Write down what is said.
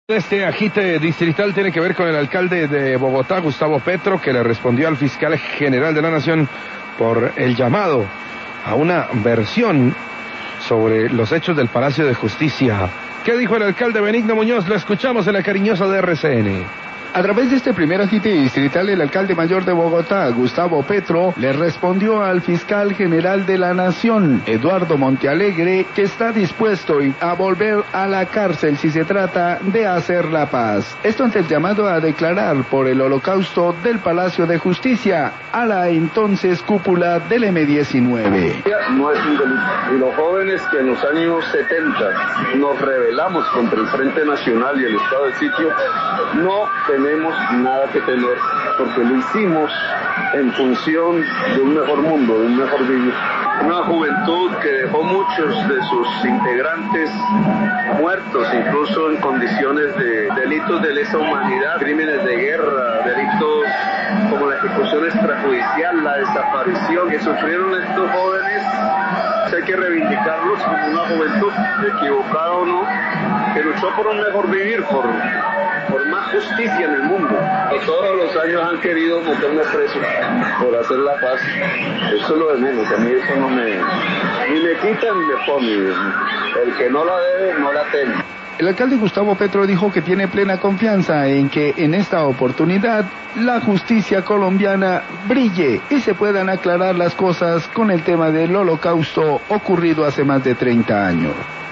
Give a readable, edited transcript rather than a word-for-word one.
Este agite distrital tiene que ver con el alcalde de Bogotá, Gustavo Petro, que le respondió al fiscal general de la Nación por el llamado a una versión sobre los hechos del Palacio de Justicia. ¿Qué dijo el alcalde Benigno Muñoz? Lo escuchamos en la cariñosa de RCN. A través de este primer agite distrital, el alcalde mayor de Bogotá, Gustavo Petro, le respondió al fiscal general de la Nación, Eduardo Montealegre, que está dispuesto a volver a la cárcel si se trata de hacer la paz. Esto ante el llamado a declarar por el holocausto del Palacio de Justicia a la entonces cúpula del M-19. No es un delito. Y los jóvenes que en los años 70 nos rebelamos contra el Frente Nacional y el estado de sitio, no tenemos nada que temer, porque lo hicimos en función de un mejor mundo, de un mejor vivir. Una juventud que dejó muchos de sus integrantes muertos, incluso en condiciones de delitos de lesa humanidad, crímenes de guerra, delitos como la ejecución extrajudicial, la desaparición que sufrieron estos jóvenes. Hay que reivindicarlos como una juventud, equivocada o no, que luchó por un mejor vivir, por más justicia en el mundo. Y todos los años han querido meterme preso por hacer la paz. Eso es lo de menos, a mí eso no ni me quita ni me pone. El que no la debe, no la teme. El alcalde Gustavo Petro dijo que tiene plena confianza en que en esta oportunidad la justicia colombiana brille y se puedan aclarar las cosas con el tema del holocausto ocurrido hace más de 30 años.